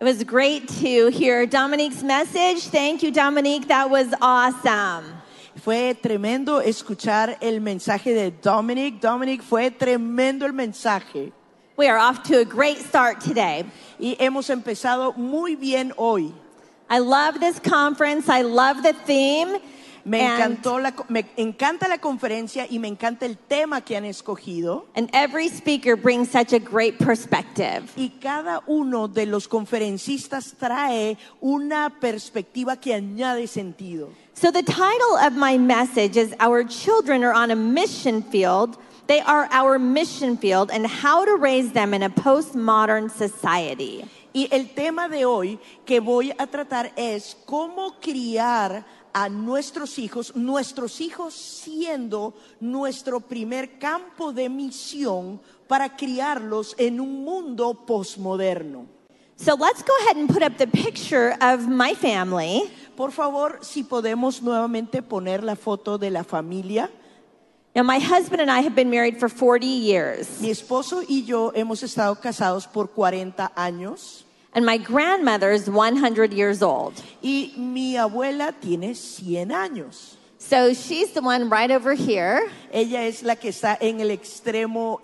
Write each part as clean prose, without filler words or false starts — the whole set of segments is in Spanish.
It was great to hear Dominique's message. Thank you, Dominique. That was awesome. Fue tremendo escuchar el mensaje de Dominic. Dominic, fue tremendo el mensaje. We are off to a great start today. Y hemos empezado muy bien hoy. I love this conference. I love the theme. Me encanta la conferencia y me encanta el tema que han escogido. And every speaker brings such a great perspective. Y cada uno de los conferencistas trae una perspectiva que añade sentido. So the title of my message is Our Children Are on a Mission Field. They are our mission field and how to raise them in a postmodern society. Y el tema de hoy que voy a tratar es cómo criar a nuestros hijos siendo nuestro primer campo de misión para criarlos en un mundo posmoderno. So let's go ahead and put up the picture of my family. Por favor, si podemos nuevamente poner la foto de la familia. Now, my husband and I have been married for 40 years. Mi esposo y yo hemos estado casados por 40 años. And my grandmother is 100 years old. Y mi abuela tiene 100 años. So she's the one right over here. Ella es la que está en el extremo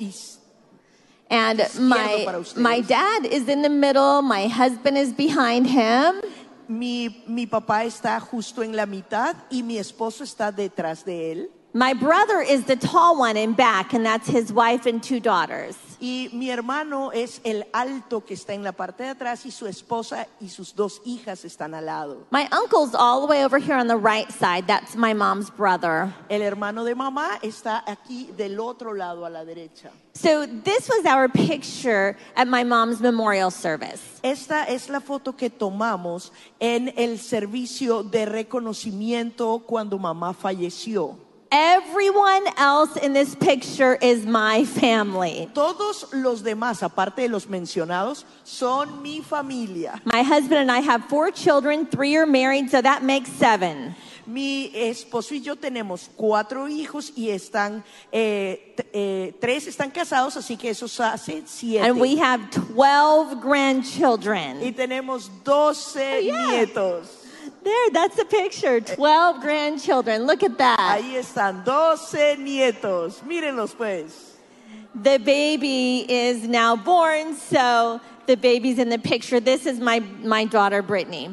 And my dad is in the middle. My husband is behind him. Mi papá está justo en la mitad y mi esposo está detrás de él. My brother is the tall one in back, and that's his wife and 2 daughters. Y mi hermano es el alto que está en la parte de atrás y su esposa y sus 2 hijas están al lado. My uncle's all the way over here on the right side. That's my mom's brother. El hermano de mamá está aquí del otro lado a la derecha. So this was our picture at my mom's memorial service. Esta es la foto que tomamos en el servicio de reconocimiento cuando mamá falleció. Everyone else in this picture is my family. Todos los demás, aparte de los mencionados, son mi familia. My husband and I have 4 children, 3 are married, so that makes 7. Mi esposo y yo tenemos 4 hijos y están 3 están casados, así que eso hace 7. And we have 12 grandchildren. Y tenemos 12 nietos. There, that's the picture. 12 grandchildren. Look at that. Ahí están 12 nietos. Mírenlos pues. The baby is now born, so the baby's in the picture. This is my daughter, Brittany.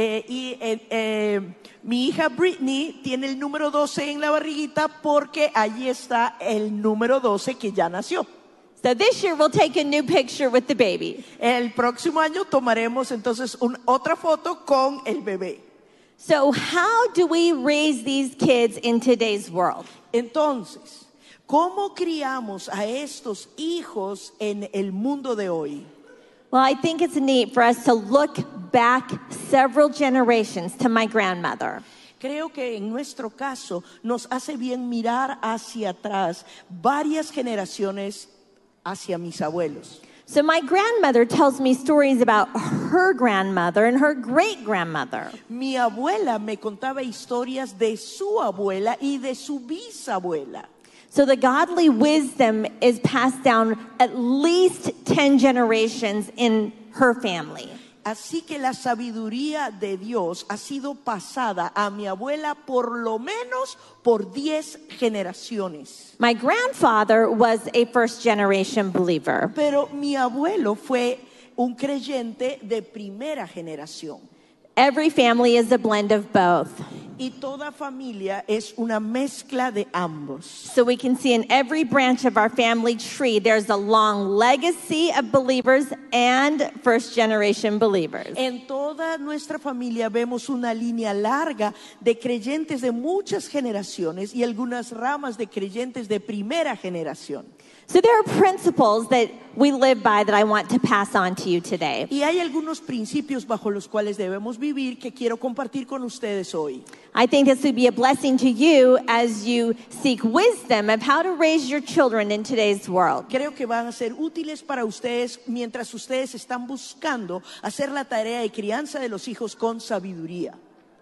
Mi hija Brittany tiene el número 12 en la barriguita porque allí está el número 12 que ya nació. So this year we'll take a new picture with the baby. El próximo año tomaremos entonces otra foto con el bebé. So how do we raise these kids in today's world? Entonces, ¿cómo criamos a estos hijos en el mundo de hoy? Well, I think it's neat for us to look back several generations to my grandmother. Creo que en nuestro caso nos hace bien mirar hacia atrás varias generaciones hacia mis abuelos. So my grandmother tells me stories about her grandmother and her great-grandmother. Mi abuela me contaba historias de su abuela y de su bisabuela. So the godly wisdom is passed down at least 10 generations in her family. Así que la sabiduría de Dios ha sido pasada a mi abuela por lo menos por 10 generaciones. My grandfather was a first-generation believer. Pero mi abuelo fue un creyente de primera generación. Every family is a blend of both. Y toda familia es una mezcla de ambos. So we can see in every branch of our family tree, there's a long legacy of believers and first-generation believers. En toda nuestra familia vemos una línea larga de creyentes de muchas generaciones y algunas ramas de creyentes de primera generación. So there are principles that we live by that I want to pass on to you today. Y hay algunos principios bajo los cuales debemos vivir que quiero compartir con ustedes hoy. I think this would be a blessing to you as you seek wisdom of how to raise your children in today's world. Creo que van a ser útiles para ustedes mientras ustedes están buscando hacer la tarea de crianza de los hijos con sabiduría.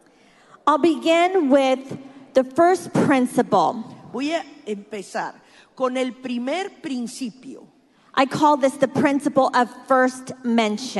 I'll begin with the first principle. Voy a empezar con el primer principio. I call this the principle of first mention.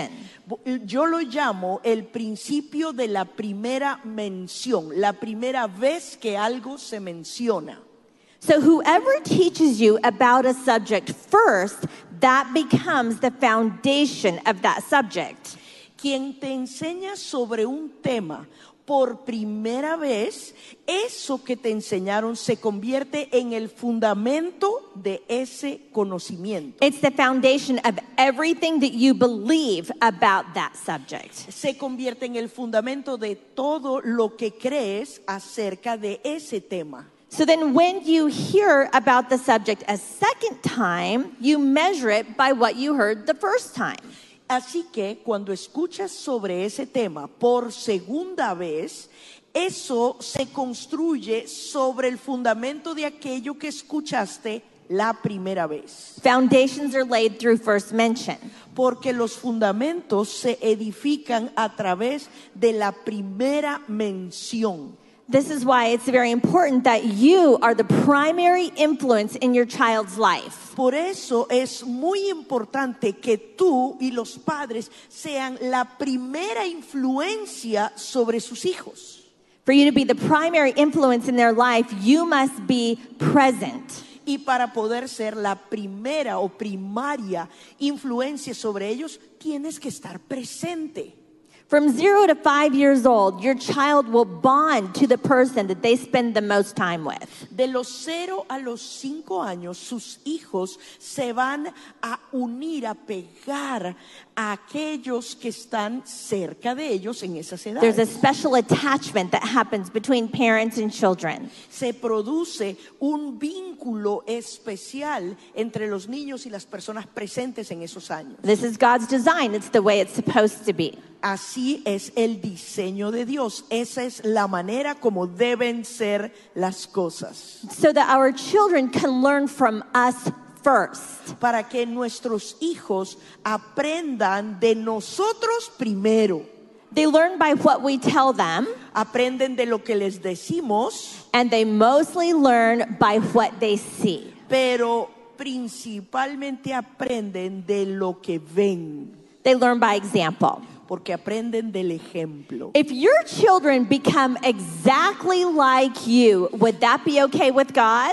Yo lo llamo el principio de la primera mención, la primera vez que algo se menciona. So whoever teaches you about a subject first, that becomes the foundation of that subject. Quien te enseña sobre un tema por primera vez, eso que te enseñaron se convierte en el fundamento de ese conocimiento. It's the foundation of everything that you believe about that subject. Se convierte en el fundamento de todo lo que crees acerca de ese tema. So then when you hear about the subject a second time, you measure it by what you heard the first time. Así que cuando escuchas sobre ese tema por segunda vez, eso se construye sobre el fundamento de aquello que escuchaste la primera vez. Foundations are laid through first mention. Porque los fundamentos se edifican a través de la primera mención. This is why it's very important that you are the primary influence in your child's life. Por eso es muy importante que tú y los padres sean la primera influencia sobre sus hijos. For you to be the primary influence in their life, you must be present. Y para poder ser la primera o primaria influencia sobre ellos, tienes que estar presente. From 0 to 5 years old, your child will bond to the person that they spend the most time with. De los 0 a los 5 años, sus hijos se van a unir, a pegar a aquellos que están cerca de ellos en esas There's a edades. special attachment that happens between parents and children. Se produce un vínculo especial entre los niños y las personas presentes en esos años. This is God's design. It's the way it's supposed to be. Así es el diseño de Dios. Esa es la manera como deben ser las cosas. So that our children can learn from us first. Para que nuestros hijos aprendan de nosotros primero. They learn by what we tell them, Aprenden de lo que les decimos, and they mostly learn by what they see. pero principalmente aprenden de lo que ven. They learn by example. Porque aprenden del ejemplo. If your children become exactly like you, would that be okay with God?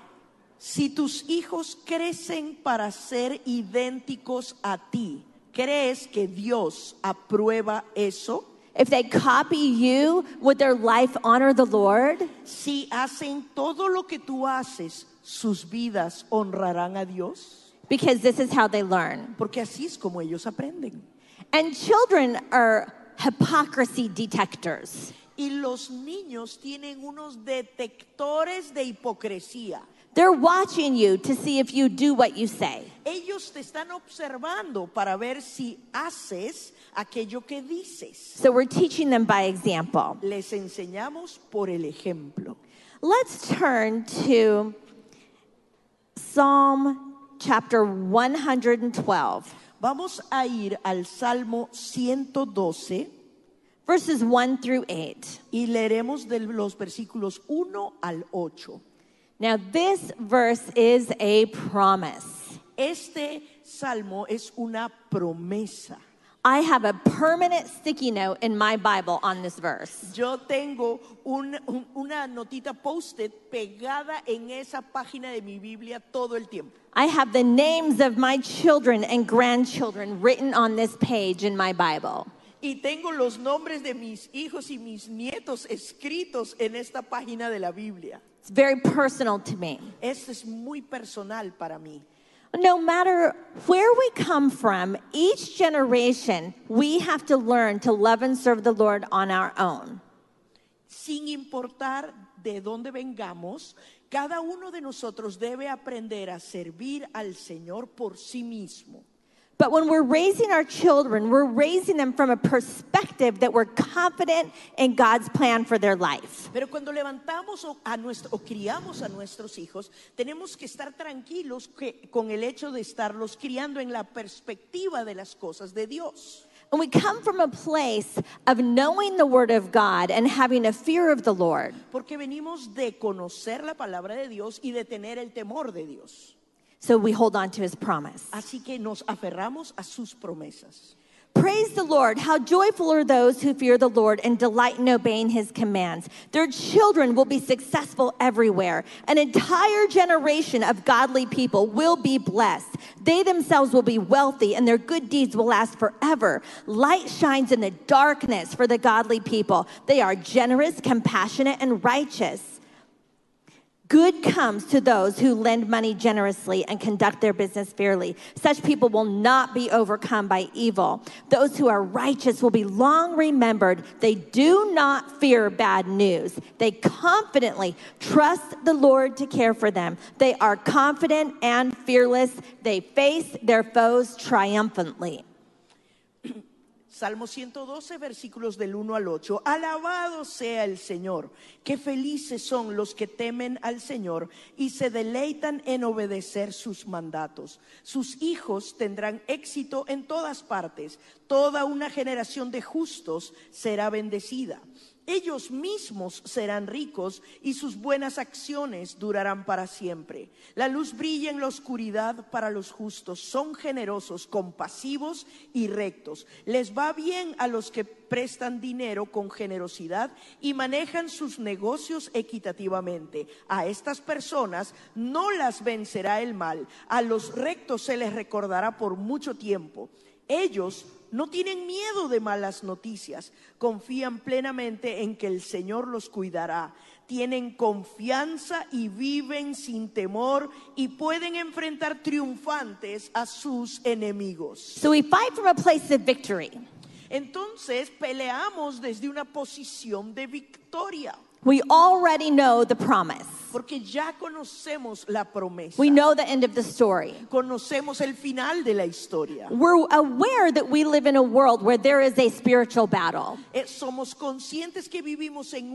Si tus hijos crecen para ser idénticos a ti, ¿crees que Dios aprueba eso? If they copy you, would their life honor the Lord? Si hacen todo lo que tú haces, ¿sus vidas honrarán a Dios? Because this is how they learn. Porque así es como ellos aprenden. And children are hypocrisy detectors. Y los niños tienen unos detectores de hipocresía. They're watching you to see if you do what you say. Ellos te están observando para ver si haces aquello que dices. So we're teaching them by example. Les enseñamos por el ejemplo. Let's turn to Psalm chapter 112, Vamos a ir al Salmo 112 verses 1 through 8. y leeremos de los versículos 1 al 8. Now, this verse is a promise. Este salmo es una promesa. I have a permanent sticky note in my Bible on this verse. Yo tengo una notita post-it pegada en esa página de mi Biblia todo el tiempo. I have the names of my children and grandchildren written on this page in my Bible. Y tengo los nombres de mis hijos y mis nietos escritos en esta página de la Biblia. It's very personal to me. Esto es muy personal para mí. No matter where we come from, each generation, we have to learn to love and serve the Lord on our own. Sin importar de dónde vengamos, cada uno de nosotros debe aprender a servir al Señor por sí mismo. But when we're raising our children, we're raising them from a perspective that we're confident in God's plan for their life. Pero cuando levantamos o criamos a nuestros hijos, tenemos que estar tranquilos con el hecho de estarlos criando en la perspectiva de las cosas de Dios. And we come from a place of knowing the Word of God and having a fear of the Lord. Porque venimos de conocer la palabra de Dios y de tener el temor de Dios. So we hold on to His promise. Así que nos aferramos a sus promesas. Praise the Lord. How joyful are those who fear the Lord and delight in obeying his commands. Their children will be successful everywhere. An entire generation of godly people will be blessed. They themselves will be wealthy and their good deeds will last forever. Light shines in the darkness for the godly people. They are generous, compassionate, and righteous. Good comes to those who lend money generously and conduct their business fairly. Such people will not be overcome by evil. Those who are righteous will be long remembered. They do not fear bad news. They confidently trust the Lord to care for them. They are confident and fearless. They face their foes triumphantly. Salmo 112, versículos del 1 al 8. Alabado sea el Señor. Qué felices son los que temen al Señor y se deleitan en obedecer sus mandatos. Sus hijos tendrán éxito en todas partes. Toda una generación de justos será bendecida. Ellos mismos serán ricos y sus buenas acciones durarán para siempre. La luz brilla en la oscuridad para los justos. Son generosos, compasivos y rectos. Les va bien a los que prestan dinero con generosidad y manejan sus negocios equitativamente. A estas personas no las vencerá el mal. A los rectos se les recordará por mucho tiempo. Ellos no tienen miedo de malas noticias, confían plenamente en que el Señor los cuidará, tienen confianza y viven sin temor y pueden enfrentar triunfantes a sus enemigos. So we fight from a place of victory. Entonces peleamos desde una posición de victoria. We already know the promise. Porque ya conocemos la promesa. We know the end of the story. Conocemos el final de la historia. We're aware that we live in a world where there is a spiritual battle. Somos conscientes que vivimos en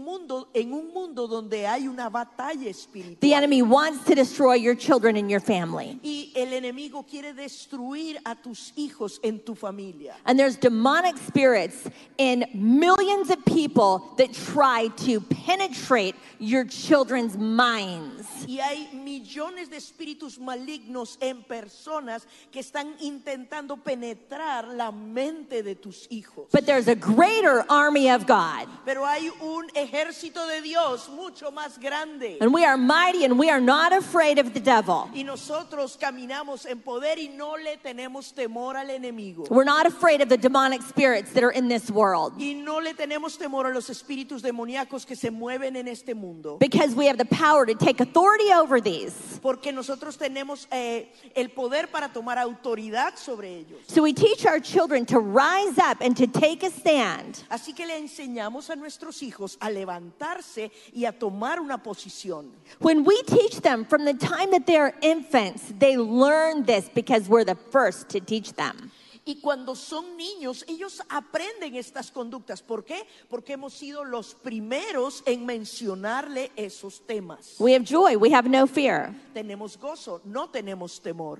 un mundo donde hay una batalla espiritual. The enemy wants to destroy your children and your family. Y el enemigo quiere destruir a tus hijos en tu familia. And there's demonic spirits in millions of people that try to penetrate your children's minds. Y hay millones de espíritus malignos en personas que están intentando penetrar la mente de tus hijos. But there's a greater army of God. Pero hay un ejército de Dios mucho más grande. And we are mighty and we are not afraid of the devil. Y nosotros caminamos en poder y no le tenemos temor al enemigo. We're not afraid of the demonic spirits that are in this world. Y no le tenemos temor a los espíritus demoníacos que se mueven en este mundo. Because we have the power to take authority over these. Porque nosotros tenemos el poder para tomar autoridad sobre ellos. So we teach our children to rise up and to take a stand. Así que le enseñamos a nuestros hijos a levantarse y a tomar una posición. When we teach them from the time that they are infants, they learn this because we're the first to teach them. Y cuando son niños, ellos aprenden estas conductas. ¿Por qué? Porque hemos sido los primeros en mencionarle esos temas. We have joy, we have no fear. Tenemos gozo, no tenemos temor.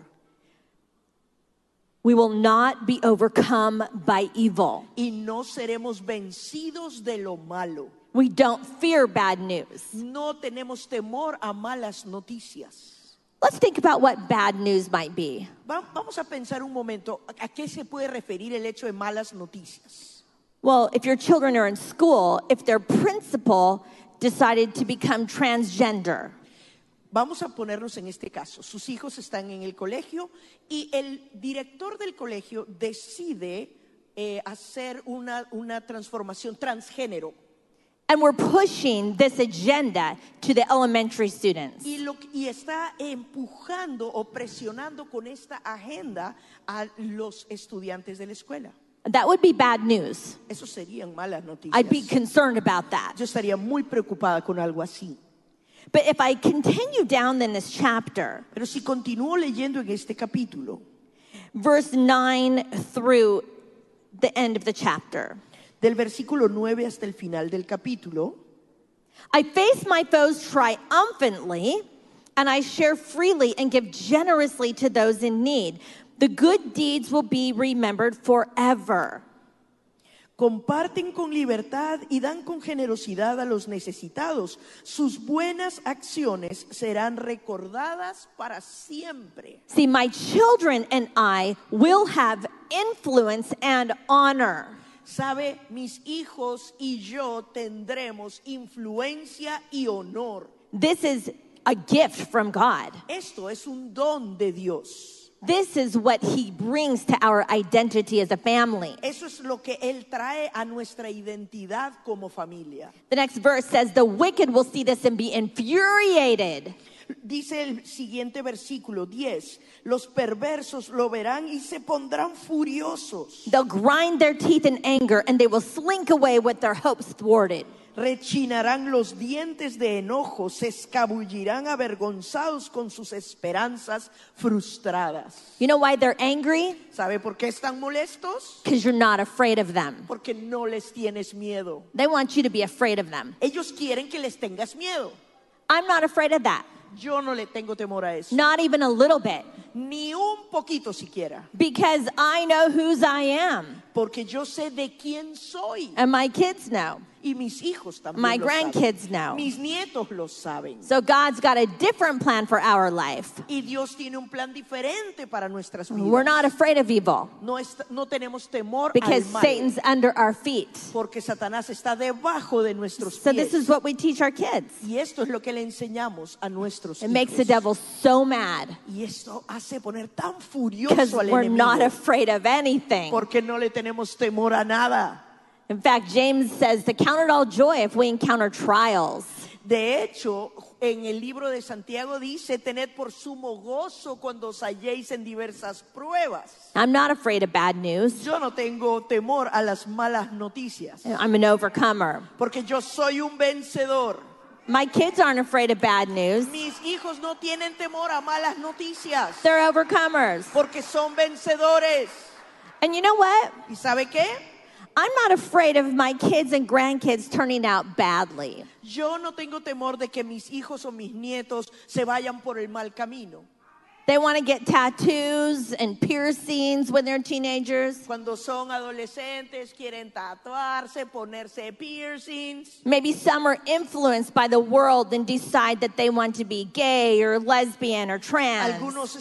We will not be overcome by evil. Y no seremos vencidos de lo malo. We don't fear bad news. No tenemos temor a malas noticias. Let's think about what bad news might be. Vamos a pensar un momento, ¿a qué se puede referir el hecho de malas noticias? Well, if your children are in school, if their principal decided to become transgender. Vamos a ponernos en este caso. Sus hijos están en el colegio y el director del colegio decide hacer una transformación transgénero. And we're pushing this agenda to the elementary students. Y está empujando o presionando con esta agenda a los estudiantes de la escuela. That would be bad news. Eso serían malas noticias. I'd be concerned about that. Yo estaría muy preocupada con algo así. But if I continue down in this chapter, Pero si continúo leyendo en este capítulo, verse 9 through the end of the chapter, del versículo 9 hasta el final del capítulo, I face my foes triumphantly, and I share freely and give generously to those in need. The good deeds will be remembered forever. Comparten con libertad y dan con generosidad a los necesitados. Sus buenas acciones serán recordadas para siempre. See, my children and I will have influence and honor. Sabe, mis hijos y yo tendremos influencia y honor. This is a gift from God. Esto es un don de Dios. This is what he brings to our identity as a family. Eso es lo que Él trae a nuestra identidad como familia. The next verse says, the wicked will see this and be infuriated. Dice el siguiente versículo 10, los perversos lo verán y se pondrán furiosos. They'll grind their teeth in anger and they will slink away with their hopes thwarted. Rechinarán los dientes de enojo, se escabullirán avergonzados con sus esperanzas frustradas. You know why they're angry? ¿Sabe por qué están molestos? Because you're not afraid of them. Porque no les tienes miedo. They want you to be afraid of them. Ellos quieren que les tengas miedo. I'm not afraid of that. Yo no le tengo temor a eso. Not even a little bit. Ni un poquito siquiera. Because I know whose I am. Porque yo sé de quién soy. And my kids know. Y mis hijos también My lo grandkids saben. know. Mis nietos lo saben. So God's got a different plan for our life. Y Dios tiene un plan diferente para nuestras vidas. We're not afraid of evil. No tenemos temor Because al mal. Satan's under our feet. Porque Satanás está debajo de nuestros So pies. this is what we teach our kids. Y esto es lo que le enseñamos a nuestros It makes the hijos. devil so mad. Y esto hace poner tan Because furioso al we're not enemigo. afraid of anything. Porque no le tenemos temor a nada. In fact, James says to count it all joy if we encounter trials. De hecho, en el libro de Santiago dice, tened por sumo gozo cuando os halléis en diversas pruebas. I'm not afraid of bad news. Yo no tengo temor a las malas noticias, I'm an overcomer. porque yo soy un vencedor. My kids aren't afraid of bad news. Mis hijos no tienen temor a malas noticias, They're overcomers. porque son vencedores. And you know what? ¿Y sabe qué? I'm not afraid of my kids and grandkids turning out badly. Yo no tengo temor de que mis hijos o mis nietos se vayan por el mal camino. They want to get tattoos and piercings when they're teenagers. Cuando son adolescentes, quieren tatuarse, ponerse piercings. Maybe some are influenced by the world and decide that they want to be gay or lesbian or trans.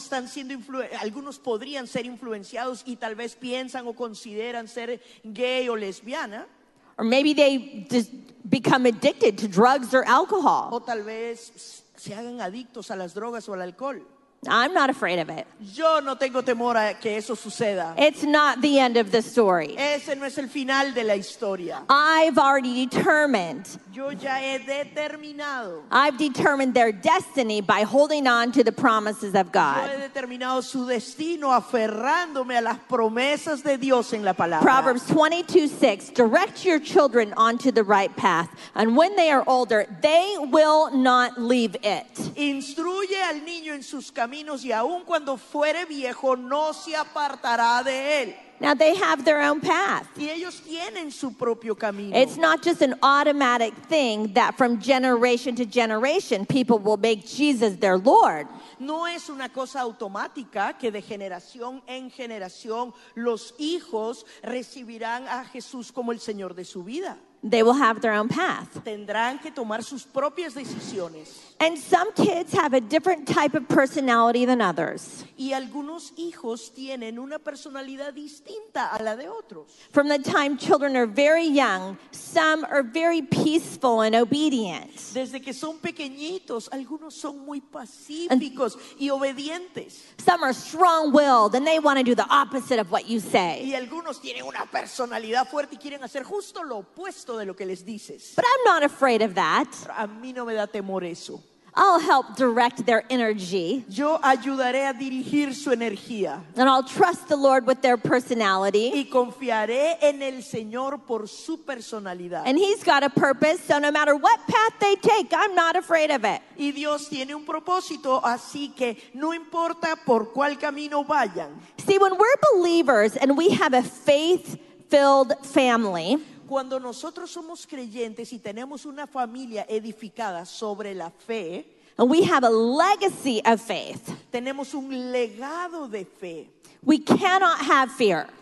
Algunos podrían ser influenciados y tal vez piensan o consideran ser gay o lesbiana. Or maybe they just become addicted to drugs or alcohol. O tal vez se hagan adictos a las drogas o al alcohol. I'm not afraid of it. Yo no tengo temor a que eso suceda. It's not the end of the story. Ese no es el final de la historia. I've already determined. Yo ya he determinado. I've determined their destiny by holding on to the promises of Yo God. he determinado su destino aferrándome a las promesas de Dios en la palabra. Proverbs 22:6, direct your children onto the right path, and when they are older, they will not leave it. Instruye al niño en sus caminos y aun cuando fuere viejo no se apartará de él. Now they have their own path. Y ellos tienen su propio camino. It's not just an automatic thing that from generation to generation people will make Jesus their Lord. No es una cosa automática que de generación en generación los hijos recibirán a Jesús como el Señor de su vida. They will have their own path. Tendrán que tomar sus propias decisiones. And some kids have a different type of personality than others. Y algunos hijos tienen una personalidad distinta a la de otros. From the time children are very young, some are very peaceful and obedient. Desde que son pequeñitos, algunos son muy pacíficos y obedientes. Some are strong-willed and they want to do the opposite of what you say. Y algunos tienen una personalidad fuerte y quieren hacer justo lo opuesto de lo que les dices. But I'm not afraid of that. Pero a mí no me da temor eso. I'll help direct their energy. Yo ayudaré a dirigir su energía. And I'll trust the Lord with their personality. Y confiaré en el Señor por su personalidad. And He's got a purpose, so no matter what path they take, I'm not afraid of it. Y Dios tiene un propósito, así que no importa por cuál camino vayan. See, when we're believers and we have a faith-filled family, Cuando nosotros somos creyentes y tenemos una familia edificada sobre la fe, and we have a legacy of faith, tenemos un legado de fe. we cannot have fear.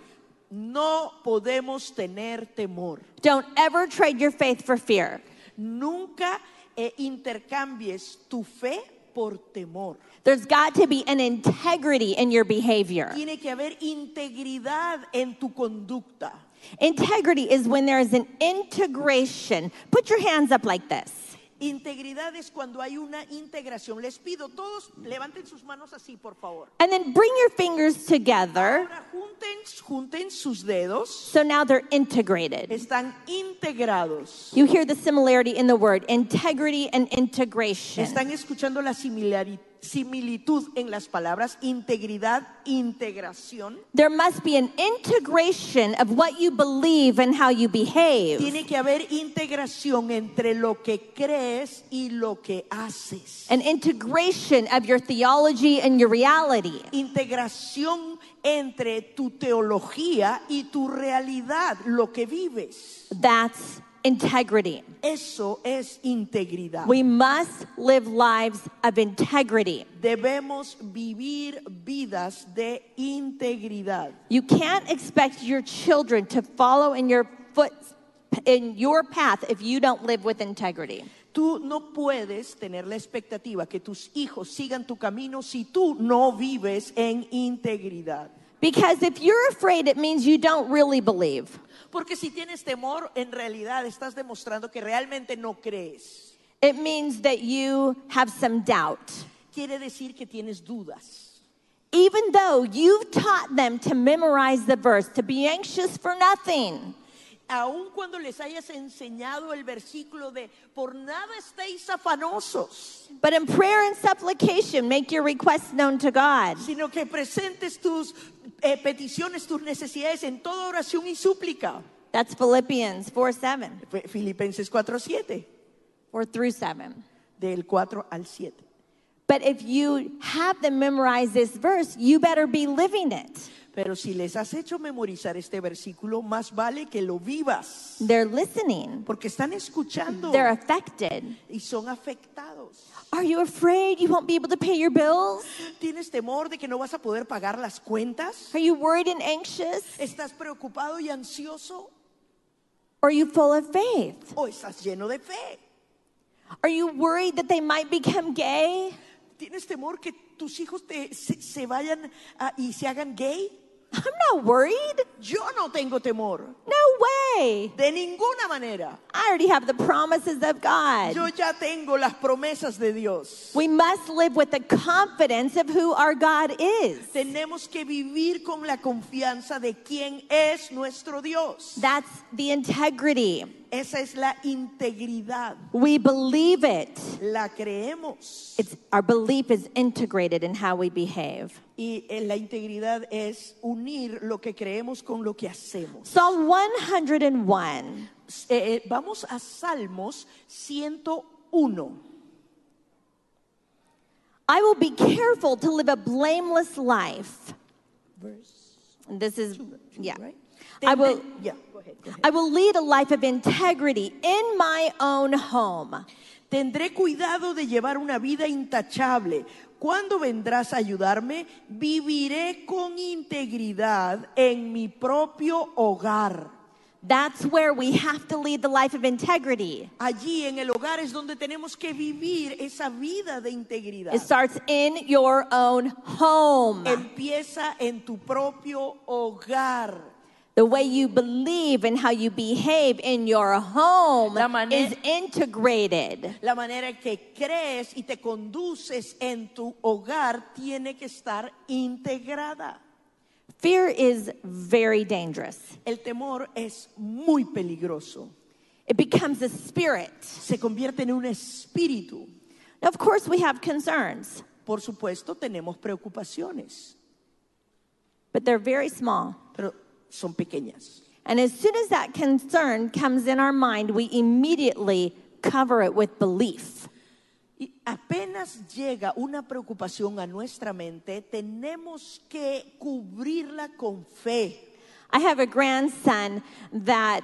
No podemos tener temor. Don't ever trade your faith for fear. Nunca intercambies tu fe por temor. There's got to be an integrity in your behavior. Tiene que haber integridad en tu conducta. Integrity is when there is an integration. Put your hands up like this. Integridad es cuando hay una integración. Les pido, todos levanten sus manos así, por favor. And then bring your fingers together. Ahora junten sus dedos. So now they're integrated. Están integrados. You hear the similarity in the word, integrity and integration. Están escuchando la similitud en las palabras integridad, integración. There must be an integration of what you believe and how you behave. Tiene que haber integración entre lo que crees y lo que haces. An integration of your theology and your reality. Integración entre tu teología y tu realidad, lo que vives. That's integrity. Eso es integridad. We must live lives of integrity. Debemos vivir vidas de integridad. You can't expect your children to follow in your path if you don't live with integrity. Tú no puedes tener la expectativa que tus hijos sigan tu camino si tú no vives en integridad. Because if you're afraid, it means you don't really believe. Porque si tienes temor, en realidad estás demostrando que realmente no crees. It means that you have some doubt. Quiere decir que tienes dudas. Even though you've taught them to memorize the verse, to be anxious for nothing. Aun cuando les hayas enseñado el versículo de por nada estéis afanosos, But in prayer and supplication, make your requests known to God. sino que presentes tus peticiones, tus necesidades en toda oración y súplica. That's Philippians 4:7, Filipenses 4:7, 4 through 7. del 4 al 7. But if you have them memorize this verse, you better be living it. Pero si les has hecho memorizar este versículo, más vale que lo vivas, They're listening. porque están escuchando They're affected. y son afectados. Are you afraid you won't be able to pay your bills? ¿Tienes temor de que no vas a poder pagar las cuentas? Are you worried and anxious? ¿Estás preocupado y ansioso? Or are you full of faith? ¿O estás lleno de fe? Are you worried that they might become gay? ¿Tienes temor que tus hijos se vayan y se hagan gay? I'm not worried. Yo no tengo temor, No way. de ninguna manera. I already have the promises of God. Yo ya tengo las promesas de Dios. We must live with the confidence of who our God is. Tenemos que vivir con la confianza de quién es nuestro Dios. That's the integrity. Esa es la integridad. We believe it. La creemos. Our belief is integrated in how we behave. Y la integridad es unir lo que creemos con lo que hacemos. Psalm 101. Vamos a Salmos 101. I will be careful to live a blameless life. And this is, yeah. Right? I will, Yeah, go ahead. I will lead a life of integrity in my own home. Tendré cuidado de llevar una vida intachable. ¿Cuándo vendrás a ayudarme? Viviré con integridad en mi propio hogar. That's where we have to lead the life of integrity. Allí en el hogar es donde tenemos que vivir esa vida de integridad. It starts in your own home. Empieza en tu propio hogar. The way you believe and how you behave in your home is integrated. La manera en que crees y te conduces en tu hogar tiene que estar integrada. Fear is very dangerous. El temor es muy peligroso. It becomes a spirit. Se convierte en un espíritu. Now, of course, we have concerns, Por supuesto, tenemos preocupaciones, but they're very small. pero son pequeñas. And as soon as that concern comes in our mind, we immediately cover it with belief. Y apenas llega una preocupación a nuestra mente, tenemos que cubrirla con fe. I have a grandson that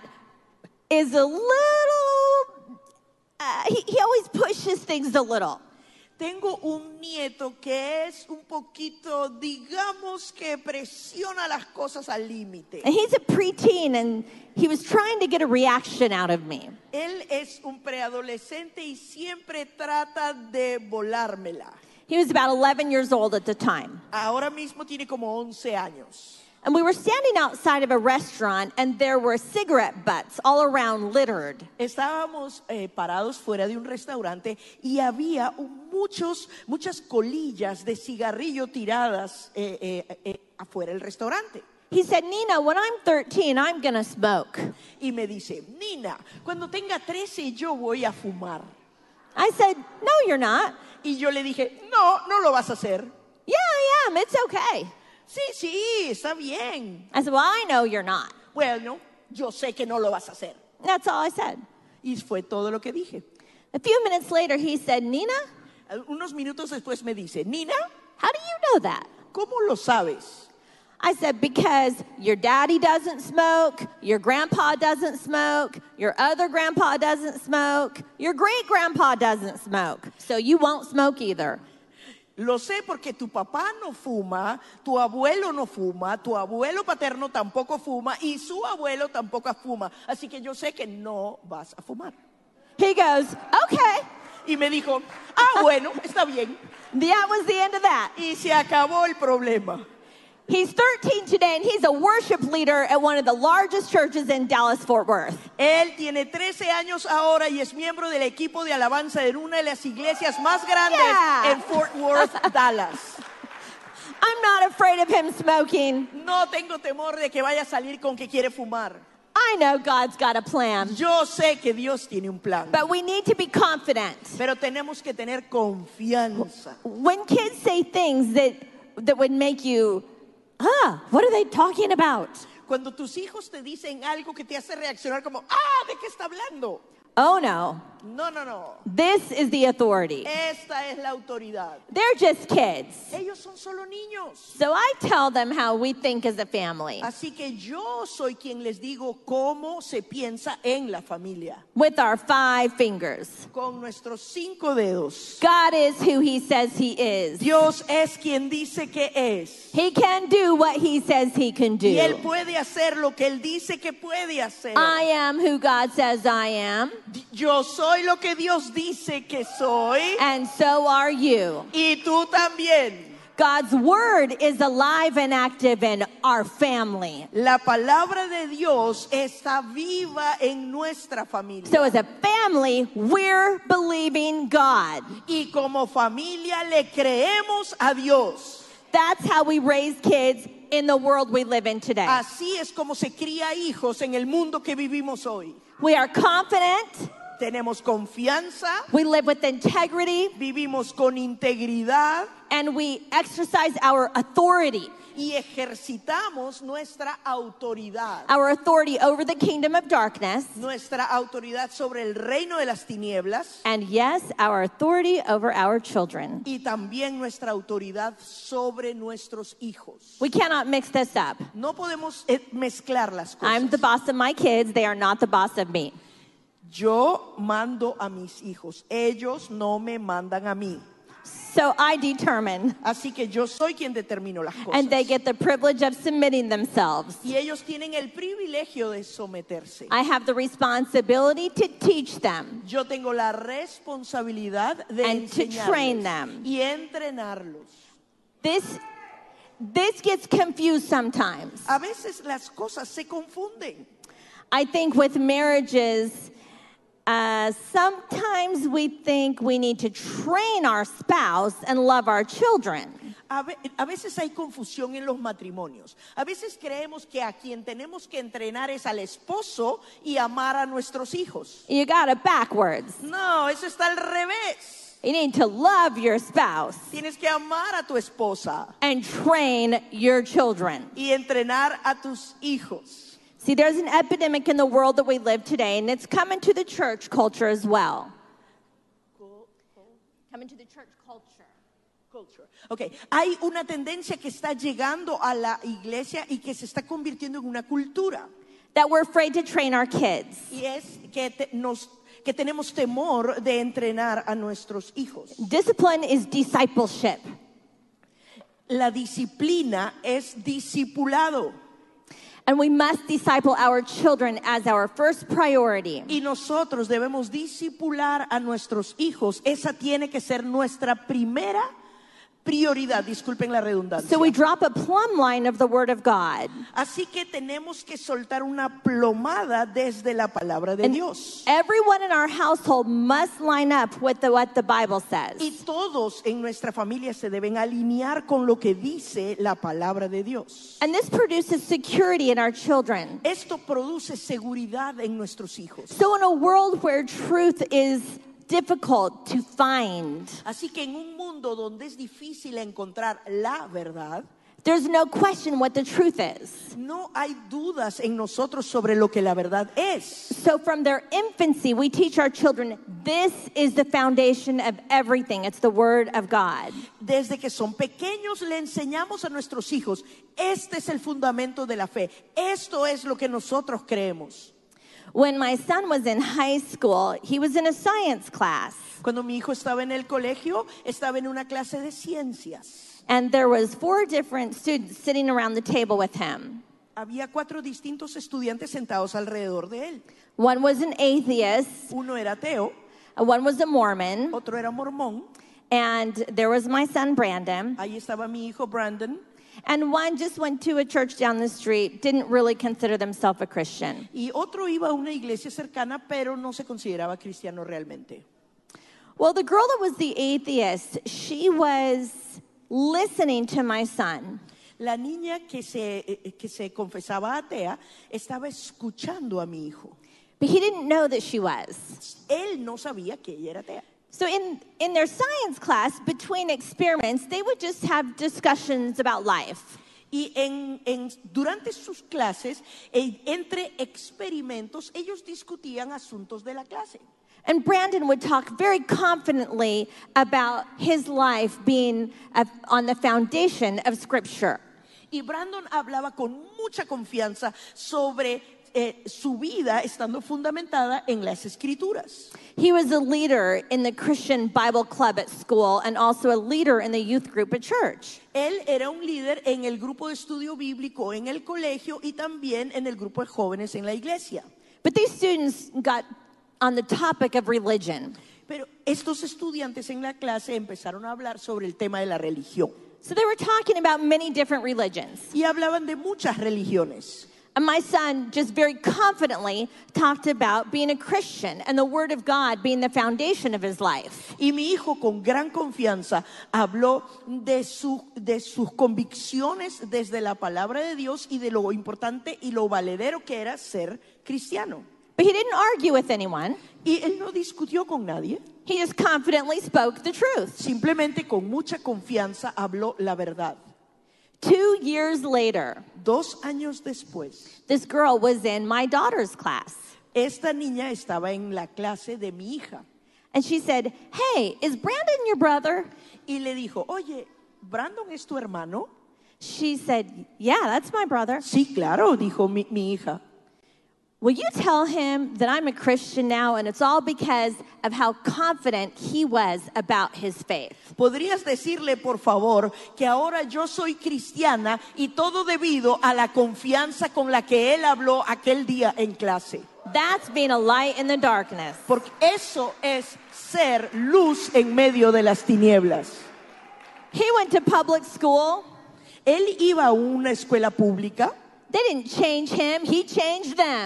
is a little, he always pushes things a little. tengo un nieto que es un poquito, digamos que presiona las cosas al límite. And he's a preteen, and he was trying to get a reaction out of me. Él es un preadolescente y siempre trata de volármela. He was about 11 years old at the time. Ahora mismo tiene como 11 años. And we were standing outside of a restaurant, and there were cigarette butts all around littered. Estábamos parados fuera de un restaurante y había muchas colillas de cigarrillo tiradas afuera del restaurante. He said, Nina, when I'm 13, I'm going to smoke. Y me dice, Nina, cuando tenga 13 yo voy a fumar. I said, no, you're not. Y yo le dije, no lo vas a hacer. Yeah, I am. It's okay. Sí, está bien. I said, well, I know you're not. Bueno, yo sé que no lo vas a hacer. That's all I said. Y fue todo lo que dije. A few minutes later, he said, Nina, Unos minutos después me dice, Nina, how do you know that? ¿cómo lo sabes? I said, because your daddy doesn't smoke, your grandpa doesn't smoke, your other grandpa doesn't smoke, your great-grandpa doesn't smoke, so you won't smoke either. Lo sé porque tu papá no fuma, tu abuelo no fuma, tu abuelo paterno tampoco fuma y su abuelo tampoco fuma. Así que yo sé que no vas a fumar. He goes, okay. Y me dijo, bueno, está bien. That was the end of that. Y se acabó el problema. He's 13 today, and he's a worship leader at one of the largest churches in Dallas-Fort Worth. Él tiene 13 años ahora y es miembro del equipo de alabanza en una de las iglesias más grandes en Fort Worth, Dallas. I'm not afraid of him smoking. No tengo temor de que vaya a salir con que quiere fumar. I know God's got a plan. Yo sé que Dios tiene un plan. But we need to be confident. Pero tenemos que tener confianza. When kids say things that would make you, what are they talking about? Cuando tus hijos te dicen algo que te hace reaccionar como, ¿de qué está hablando? Oh no, No. this is the authority. Esta es la autoridad. They're just kids. Ellos son solo niños. So I tell them how we think as a family. Así que yo soy quien les digo cómo se piensa en la familia. With our 5 fingers. Con nuestros 5 dedos. God is who he says he is. Dios es quien dice que es. He can do what he says he can do. Y Él puede hacer lo que Él dice que puede hacer. I am who God says I am. Yo soy lo que Dios dice que soy. And so are you. Y tú también. God's word is alive and active in our family. La palabra de Dios está viva en nuestra familia. So as a family, we're believing God. Y como familia le creemos a Dios. That's how we raise kids in the world we live in today. Así es como se cría hijos en el mundo que vivimos hoy. We are confident. Tenemos confianza. We live with integrity. Vivimos con integridad. And we exercise our authority. Y ejercitamos nuestra autoridad. Our authority over the kingdom of darkness. Nuestra autoridad sobre el reino de las tinieblas. And yes, our authority over our children. Y también nuestra autoridad sobre nuestros hijos. We cannot mix this up. No podemos mezclar las cosas. I'm the boss of my kids. They are not the boss of me. Yo mando a mis hijos. Ellos no me mandan a mí. So I determine. Así que yo soy quien determino las cosas. And they get the privilege of submitting themselves. Y ellos tienen el privilegio de someterse. I have the responsibility to teach them. Yo tengo la responsabilidad de And to train enseñarles them. y entrenarlos. This gets confused sometimes. A veces las cosas se confunden. I think with marriages, sometimes we think we need to train our spouse and love our children. A veces hay confusión en los matrimonios. A veces creemos que a quien tenemos que entrenar es al esposo y amar a nuestros hijos. You got it backwards. No, eso está al revés. You need to love your spouse Tienes que amar a tu esposa and train your children. y entrenar a tus hijos. See, there's an epidemic in the world that we live today, and it's coming to the church culture as well. Coming to the church culture. Okay. Hay una tendencia que está llegando a la iglesia y que se está convirtiendo en una cultura. That we're afraid to train our kids. Y es que nos que tenemos temor de entrenar a nuestros hijos. Discipline is discipleship. La disciplina es discipulado. And we must disciple our children as our first priority. Y nosotros debemos discipular a nuestros hijos. Esa tiene que ser nuestra primera prioridad, disculpen la redundancia. So we drop a plumb line of the Word of God. Así que tenemos que soltar una plomada desde la palabra de Dios. Everyone in our household must line up with what the Bible says. Y todos en nuestra familia se deben alinear con lo que dice la palabra de Dios. And this produces security in our children. Esto produce seguridad en nuestros hijos. So in a world where truth is difficult to find, Así que en un mundo donde es difícil encontrar la verdad, there's no question what the truth is. no hay dudas en nosotros sobre lo que la verdad es. So from their infancy, we teach our children, this is the foundation of everything. It's the Word of God. Desde que son pequeños le enseñamos a nuestros hijos, este es el fundamento de la fe, esto es lo que nosotros creemos. When my son was in high school, he was in a science class. Cuando mi hijo estaba en el colegio, estaba en una clase de ciencias. And there was 4 different students sitting around the table with him. Había 4 distintos estudiantes sentados alrededor de él. One was an atheist, Uno era ateo, one was a Mormon, otro era mormón. and there was my son Brandon, Ahí estaba mi hijo Brandon. and one just went to a church down the street, didn't really consider themselves a Christian. Y otro iba a una iglesia cercana, pero no se consideraba cristiano realmente. Well, the girl that was the atheist, she was listening to my son. La niña que se confesaba atea estaba escuchando a mi hijo. But he didn't know that she was. Él no sabía que ella era atea. So in their science class, between experiments, they would just have discussions about life. Y durante sus clases, entre experimentos, ellos discutían asuntos de la clase. And Brandon would talk very confidently about his life being on the foundation of Scripture. Y Brandon hablaba con mucha confianza sobre su vida estando fundamentada en las Escrituras. He was a leader in the Christian Bible Club at school and also a leader in the youth group at church. Él era un líder en el grupo de estudio bíblico en el colegio y también en el grupo de jóvenes en la iglesia. But these students got on the topic of religion. Pero estos estudiantes en la clase empezaron a hablar sobre el tema de la religión. So they were talking about many different religions. Y hablaban de muchas religiones. And my son just very confidently talked about being a Christian and the Word of God being the foundation of his life. Y mi hijo con gran confianza habló de sus convicciones desde la palabra de Dios y de lo importante y lo valedero que era ser cristiano. But he didn't argue with anyone. Y él no discutió con nadie. He just confidently spoke the truth. Simplemente con mucha confianza habló la verdad. 2 years later, 2 años después, this girl was in my daughter's class. esta niña estaba en la clase de mi hija. And she said, "Hey, is Brandon your brother?" Y le dijo, oye, ¿Brandon es tu hermano? She said, "Yeah, that's my brother. Sí, claro, dijo mi hija. Will you tell him that I'm a Christian now and it's all because of how confident he was about his faith?" ¿Podrías decirle, por favor, que ahora yo soy cristiana y todo debido a la confianza con la que él habló aquel día en clase? That's being a light in the darkness. Porque eso es ser luz en medio de las tinieblas. He went to public school. Él iba a una escuela pública. They didn't change him, he changed them.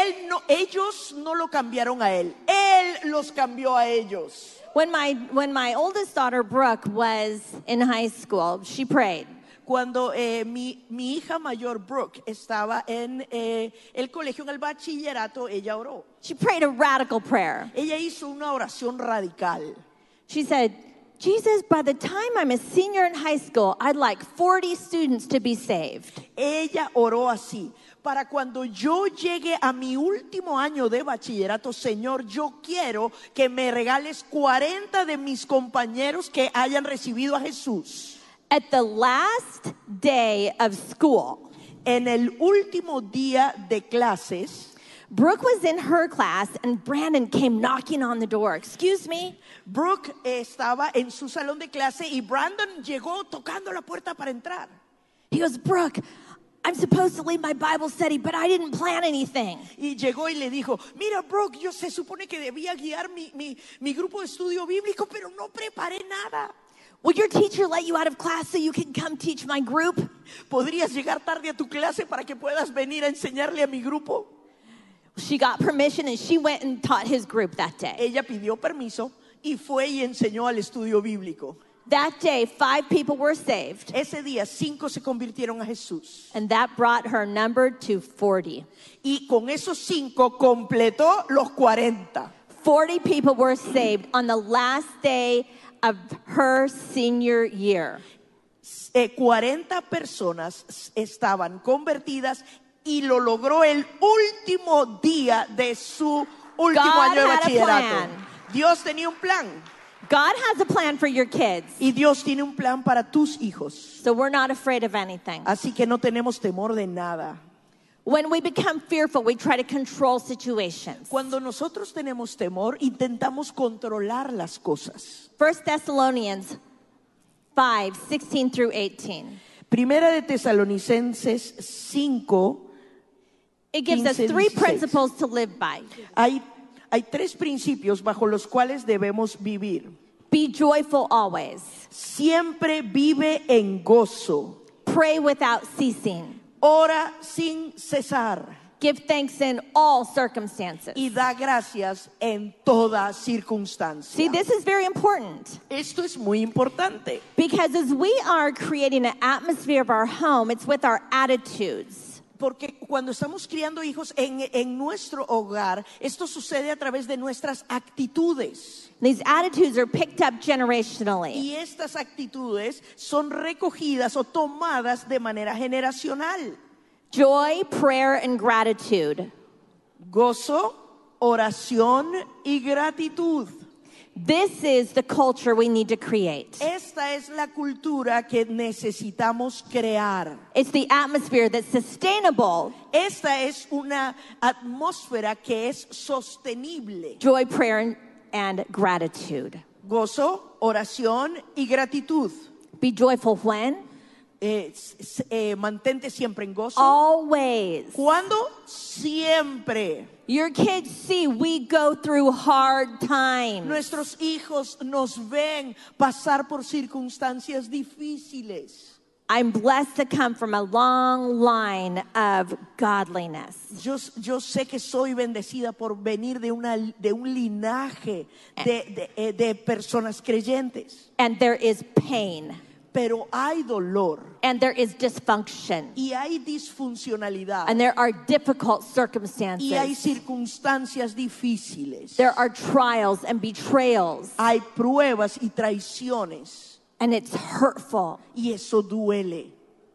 Ellos no lo cambiaron a él. Él los cambió a ellos. When my oldest daughter Brooke was in high school, she prayed. Cuando mi hija mayor Brooke estaba en el colegio, en el bachillerato, ella oró. She prayed a radical prayer. Ella hizo una oración radical. She said, "Jesus, by the time I'm a senior in high school, I'd like 40 students to be saved." Ella oró así: para cuando yo llegue a mi último año de bachillerato, Señor, yo quiero que me regales 40 de mis compañeros que hayan recibido a Jesús. At the last day of school, En el último día de clases, Brooke was in her class and Brandon came knocking on the door. Excuse me? Brooke estaba en su salón de clase y Brandon llegó tocando la puerta para entrar. He goes, Brooke, I'm supposed to lead my Bible study, but I didn't plan anything. Y llegó y le dijo, mira Brooke, yo se supone que debía guiar mi grupo de estudio bíblico, pero no preparé nada. Will your teacher let you out of class so you can come teach my group? ¿Podrías llegar tarde a tu clase para que puedas venir a enseñarle a mi grupo? She got permission and she went and taught his group that day. Ella pidió permiso y fue y enseñó al estudio bíblico. That day, 5 people were saved. Ese día 5 se convirtieron a Jesús. And that brought her number to 40. Y con esos 5 completó los 40. 40 people were saved on the last day of her senior year. 40 personas estaban convertidas y lo logró el último día de su último God año de had a bachillerato. plan. Dios tenía un plan. God has a plan for your kids. Y Dios tiene un plan para tus hijos. So we're not afraid of anything. Así que no tenemos temor de nada. When we become fearful, we try to control situations. Cuando nosotros tenemos temor, intentamos controlar las cosas. 1 Thessalonians 5:16 through 18. Primera de Tesalonicenses 5. It gives us 15, 3 16. principles to live by. Hay 3 principios bajo los cuales debemos vivir. Be joyful always. Siempre vive en gozo. Pray without ceasing. Ora sin cesar. Give thanks in all circumstances. Y da gracias en toda circunstancia. See, this is very important. Esto es muy importante. Because as we are creating an atmosphere of our home, it's with our attitudes. Porque cuando estamos criando hijos en nuestro hogar, esto sucede a través de nuestras actitudes. These attitudes are picked up generationally. Y estas actitudes son recogidas o tomadas de manera generacional. Joy, prayer, and gratitude. Gozo, oración y gratitud. This is the culture we need to create. Esta es la cultura que necesitamos crear. It's the atmosphere that's sustainable. Esta es una atmósfera que es sostenible. Joy, prayer, and gratitude. Gozo, oración y gratitud. Be joyful when? Mantente siempre en gozo. Always. ¿Cuándo? Siempre. Your kids see we go through hard times. Nuestros hijos nos ven pasar por circunstancias difíciles. I'm blessed to come from a long line of godliness. Yo sé que soy bendecida por venir de un linaje de personas creyentes. And there is pain. Pero hay dolor. And there is dysfunction. Y hay disfuncionalidad. And there are difficult circumstances. Y hay circunstancias difíciles. There are trials and betrayals. Hay pruebas y traiciones. And it's hurtful. Y eso duele.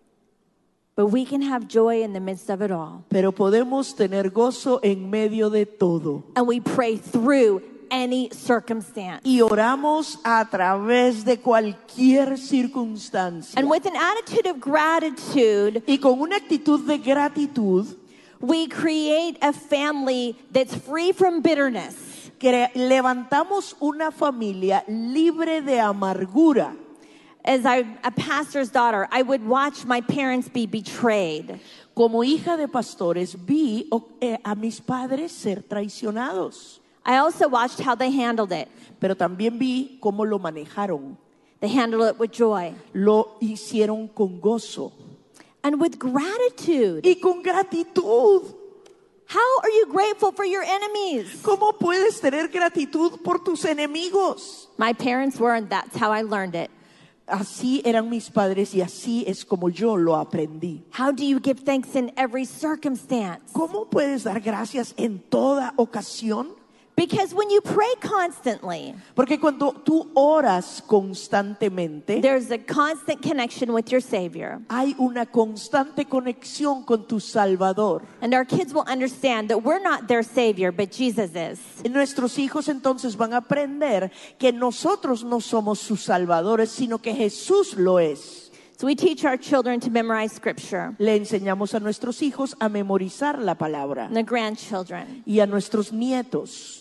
But we can have joy in the midst of it all. Pero podemos tener gozo en medio de todo. And we pray through any circumstance. Y oramos a través de cualquier circunstancia. And with an attitude of gratitude, Y con una actitud de gratitud, we create a family that's free from bitterness. levantamos una familia libre de amargura. As a pastor's daughter, I would watch my parents be betrayed. Como hija de pastores, vi a mis padres ser traicionados. I also watched how they handled it. Pero también vi cómo lo manejaron. They handled it with joy. Lo hicieron con gozo. And with gratitude. Y con gratitud. How are you grateful for your enemies? ¿Cómo puedes tener gratitud por tus enemigos? My parents were, and that's how I learned it. Así eran mis padres y así es como yo lo aprendí. How do you give thanks in every circumstance? ¿Cómo puedes dar gracias en toda ocasión? Because when you pray constantly, Porque cuando tú oras constantemente, there's a constant connection with your Savior. hay una constante conexión con tu Salvador. And our kids will understand that we're not their Savior, but Jesus is. Y nuestros hijos entonces van a aprender que nosotros no somos sus salvadores, sino que Jesús lo es. So we teach our children to memorize scripture, Le enseñamos a nuestros hijos a memorizar la palabra and the grandchildren. y a nuestros nietos.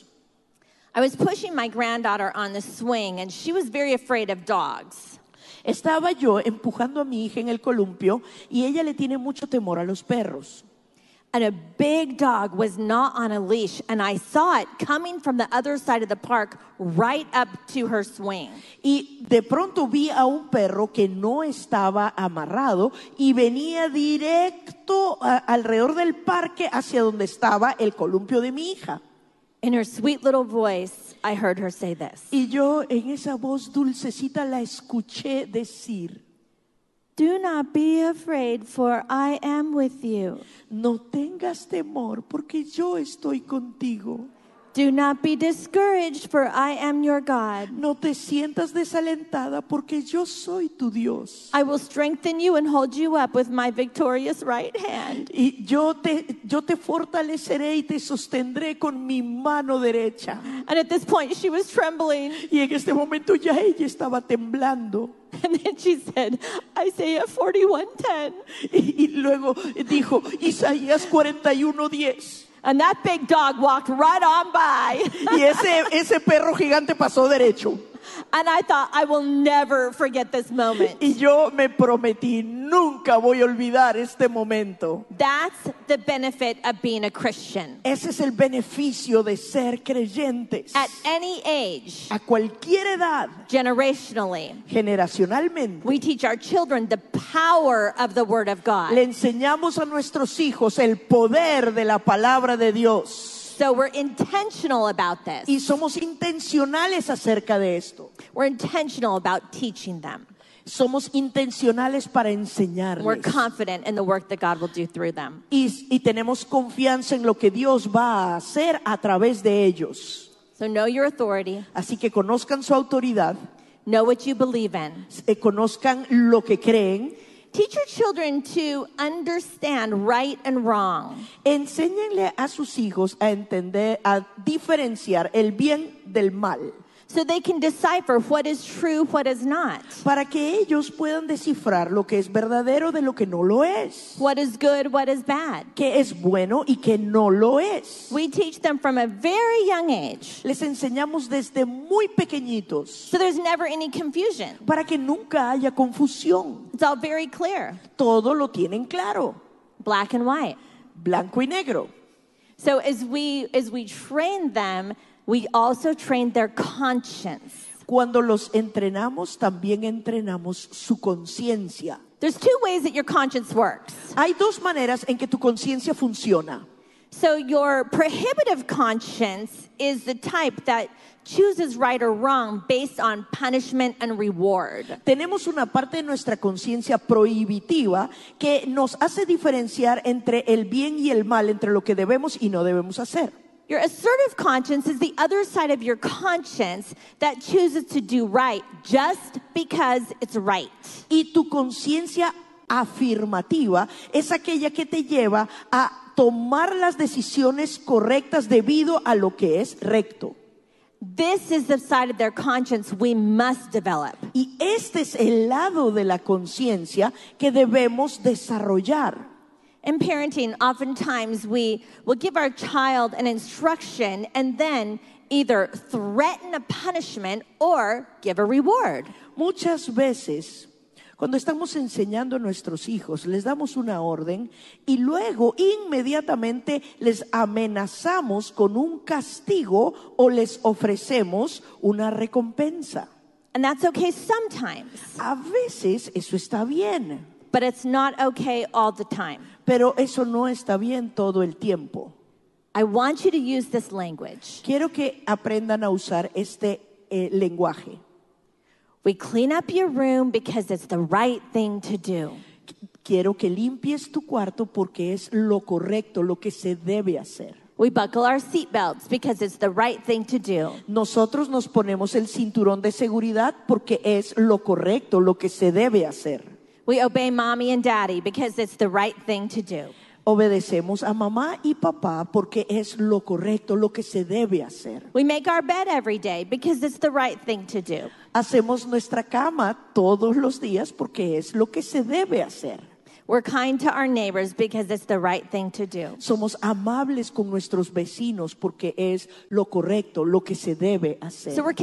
I was pushing my granddaughter on the swing, and she was very afraid of dogs. Estaba yo empujando a mi hija en el columpio y ella le tiene mucho temor a los perros. And a big dog was not on a leash, and I saw it coming from the other side of the park right up to her swing. Y de pronto vi a un perro que no estaba amarrado y venía directo alrededor del parque hacia donde estaba el columpio de mi hija. In her sweet little voice, I heard her say this: Y yo en esa voz dulcecita la escuché decir: "Do not be afraid, for I am with you. no tengas temor porque yo estoy contigo. Do not be discouraged, for I am your God. No te sientas desalentada porque yo soy tu Dios. I will strengthen you and hold you up with my victorious right hand." Y yo te fortaleceré y te sostendré con mi mano derecha. And at this point, she was trembling. Y en este momento ya ella estaba temblando. And then she said, Isaiah 41:10. Y luego dijo Isaías 41:10. And that big dog walked right on by. Y ese perro gigante pasó derecho. And I thought, I will never forget this moment. Y yo me prometí, nunca voy a olvidar este momento. That's the benefit of being a Christian. Ese es el beneficio de ser creyentes. At any age, A cualquier edad, generationally, generacionalmente, we teach our children the power of the Word of God. le enseñamos a nuestros hijos el poder de la palabra de Dios. So we're intentional about this. Y somos intencionales acerca de esto. We're intentional about teaching them. Somos intencionales para We're enseñarles. confident in the work that God will do through them. Y tenemos confianza en lo que Dios va a hacer a través de ellos. So know your authority. Así que conozcan su autoridad, Know what you believe in. conozcan lo que creen. Teach your children to understand right and wrong. Enséñenle a sus hijos a entender, a diferenciar el bien del mal, So they can decipher what is true, what is not. para que ellos puedan descifrar lo que es verdadero de lo que no lo es, What is good, what is bad. qué es bueno y qué no lo es. We teach them from a very young age. Les enseñamos desde muy pequeñitos So there's never any confusion. para que nunca haya confusión. It's all very clear. Todo lo tienen claro, Black and white. blanco y negro. So as we train them, we also train their conscience. Cuando los entrenamos, también entrenamos su conciencia. There's two ways that your conscience works. Hay dos maneras en que tu conciencia funciona. So your prohibitive conscience is the type that chooses right or wrong based on punishment and reward. Tenemos una parte de nuestra conciencia prohibitiva que nos hace diferenciar entre el bien y el mal, entre lo que debemos y no debemos hacer. Your assertive conscience is the other side of your conscience that chooses to do right just because it's right. Y tu conciencia afirmativa es aquella que te lleva a tomar las decisiones correctas debido a lo que es recto. This is the side of their conscience we must develop. Y este es el lado de la conciencia que debemos desarrollar. In parenting, oftentimes we will give our child an instruction and then either threaten a punishment or give a reward. Muchas veces, cuando estamos enseñando a nuestros hijos, les damos una orden y luego inmediatamente les amenazamos con un castigo o les ofrecemos una recompensa. And that's okay sometimes, A veces eso está bien, but it's not okay all the time. pero eso no está bien todo el tiempo. I want you to use this language. Quiero que aprendan a usar este lenguaje. We clean up your room because it's the right thing to do. Quiero que limpies tu cuarto porque es lo correcto, lo que se debe hacer. We buckle our seatbelts because it's the right thing to do. Nosotros nos ponemos el cinturón de seguridad porque es lo correcto, lo que se debe hacer. We obey mommy and daddy because it's the right thing to do. Obedecemos a mamá y papá porque es lo correcto, lo que se debe hacer. We make our bed every day because it's the right thing to do. Hacemos nuestra cama todos los días porque es lo que se debe hacer. We're kind to our neighbors because it's the right thing to do. Somos amables con nuestros vecinos porque es lo correcto, lo que se debe hacer. So we're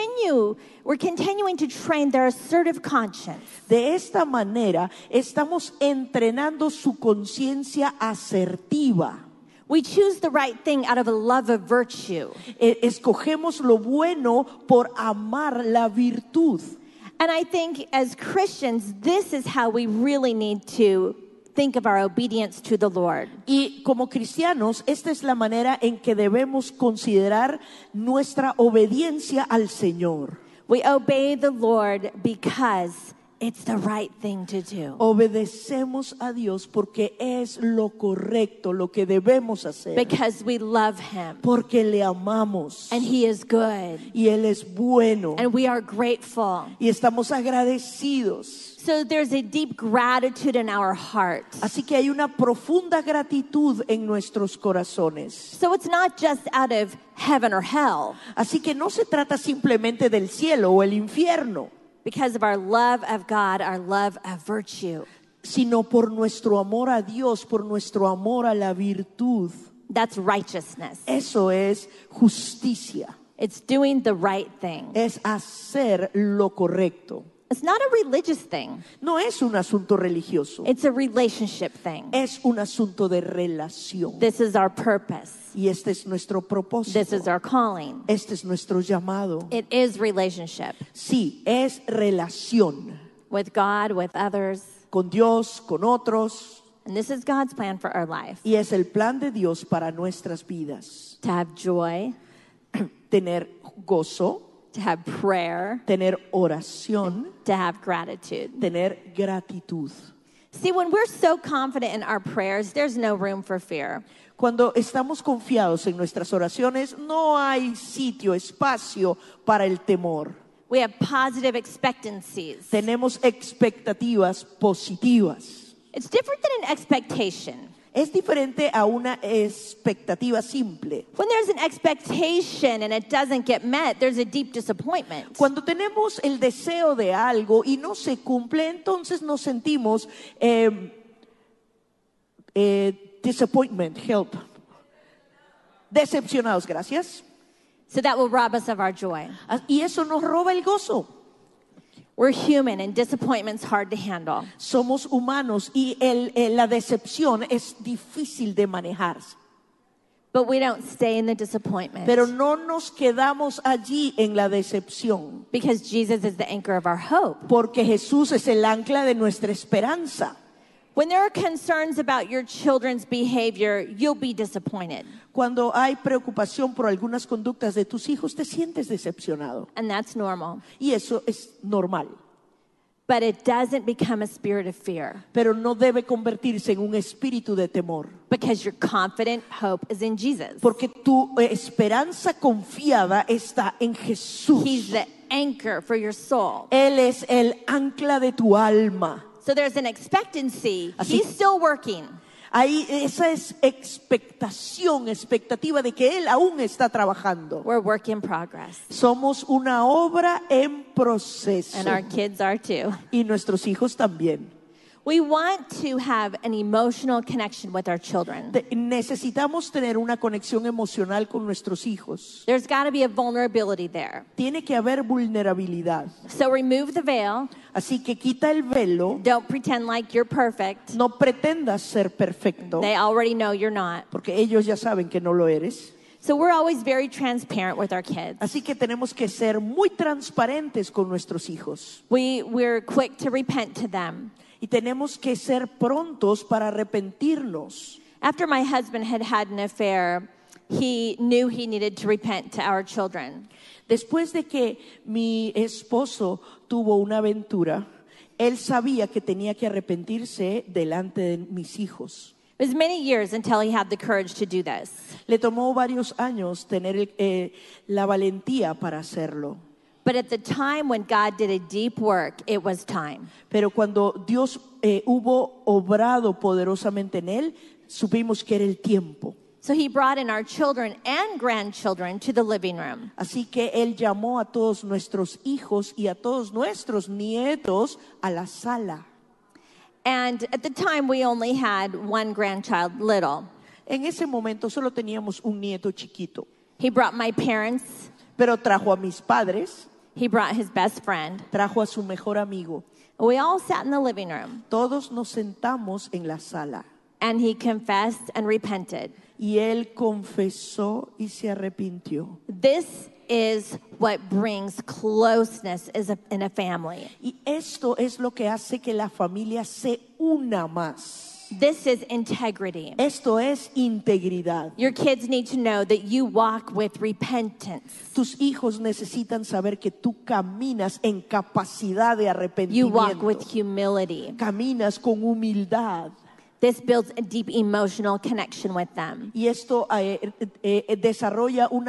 continuing to train their assertive conscience. De esta manera estamos entrenando su conciencia asertiva. We choose the right thing out of a love of virtue. Escogemos lo bueno por amar la virtud. And I think as Christians, this is how we really need to think of our obedience to the Lord. Y como cristianos, esta es la manera en que debemos considerar nuestra obediencia al Señor. We obey the Lord because it's the right thing to do. Obedecemos a Dios porque es lo correcto, lo que debemos hacer. Because we love Him. Porque le amamos. And He is good. Y Él es bueno. And we are grateful. Y estamos agradecidos. So there's a deep gratitude in our hearts. Así que hay una profunda gratitud en nuestros corazones. So it's not just out of heaven or hell. Así que no se trata simplemente del cielo o el infierno. Because of our love of God, our love of virtue. Sino por nuestro amor a Dios, por nuestro amor a la virtud. That's righteousness. Eso es justicia. It's doing the right thing. Es hacer lo correcto. It's not a religious thing. No es un asunto religioso. It's a relationship thing. Es un asunto de relación. This is our purpose. Y este es nuestro propósito. This is our calling. Este es nuestro llamado. It is relationship. Sí, es relación. With God, with others. Con Dios, con otros. And this is God's plan for our life. Y es el plan de Dios para nuestras vidas. To have joy. Tener gozo. To have prayer. Tener oración. To have gratitude. Tener gratitud. See, when we're so confident in our prayers, there's no room for fear. Cuando estamos confiados en nuestras oraciones, no hay sitio, espacio para el temor. We have positive expectancies. Tenemos expectativas positivas. It's different than an expectation. Es diferente a una expectativa simple. When there's an expectation and it doesn't get met, there's a deep disappointment. Cuando tenemos el deseo de algo y no se cumple, entonces nos sentimos disappointment, help. Decepcionados, gracias. So that will rob us of our joy. Y eso nos roba el gozo. We're human and disappointment's hard to handle. Somos humanos y la decepción es difícil de manejar. But we don't stay in the disappointment. Pero no nos quedamos allí en la decepción. Because Jesus is the anchor of our hope. Porque Jesús es el ancla de nuestra esperanza. When there are concerns about your children's behavior, you'll be disappointed. Cuando hay preocupación por algunas conductas de tus hijos, te sientes decepcionado. And that's normal. Y eso es normal. But it doesn't become a spirit of fear. Pero no debe convertirse en un espíritu de temor. Because your confident hope is in Jesus. Porque tu esperanza confiada está en Jesús. He's the anchor for your soul. Él es el ancla de tu alma. So there's an expectancy. Así, He's still working. Hay esa es expectativa de que Él aún está trabajando. We're a work in progress. Somos una obra en proceso. And our kids are too. Y nuestros hijos también. We want to have an emotional connection with our children. Necesitamos tener una conexión emocional con nuestros hijos. There's got to be a vulnerability there. Tiene que haber vulnerabilidad. So remove the veil. Así que quita el velo. Don't pretend like you're perfect. No pretendas ser perfecto. They already know you're not. Porque ellos ya saben que no lo eres. So we're always very transparent with our kids. Así que tenemos que ser muy transparentes con nuestros hijos. We're quick to repent to them. Y tenemos que ser prontos para arrepentirnos. After my husband had an affair, he knew he needed to repent to our children. Después de que mi esposo tuvo una aventura, él sabía que tenía que arrepentirse delante de mis hijos. It was many years until he had the courage to do this. Le tomó varios años tener la valentía para hacerlo. But at the time when God did a deep work, it was time. Pero cuando Dios hubo obrado poderosamente en él, supimos que era el tiempo. So he brought in our children and grandchildren to the living room. Así que él llamó a todos nuestros hijos y a todos nuestros nietos a la sala. And at the time, we only had one grandchild, little. En ese momento solo teníamos un nieto chiquito, He brought my parents. pero trajo a mis padres, He brought his best friend. trajo a su mejor amigo. We all sat in the living room. Todos nos sentamos en la sala And he confessed and repented. y él confesó y se arrepintió. This is what brings closeness in a family. Y esto es lo que hace que la familia se una más. This is integrity. Esto es integridad. Your kids need to know that you walk with repentance. Tus hijos necesitan saber que tú caminas en capacidad de You walk with arrepentimiento. humility. Caminas con humildad. This builds a deep emotional connection with them. Y esto desarrolla un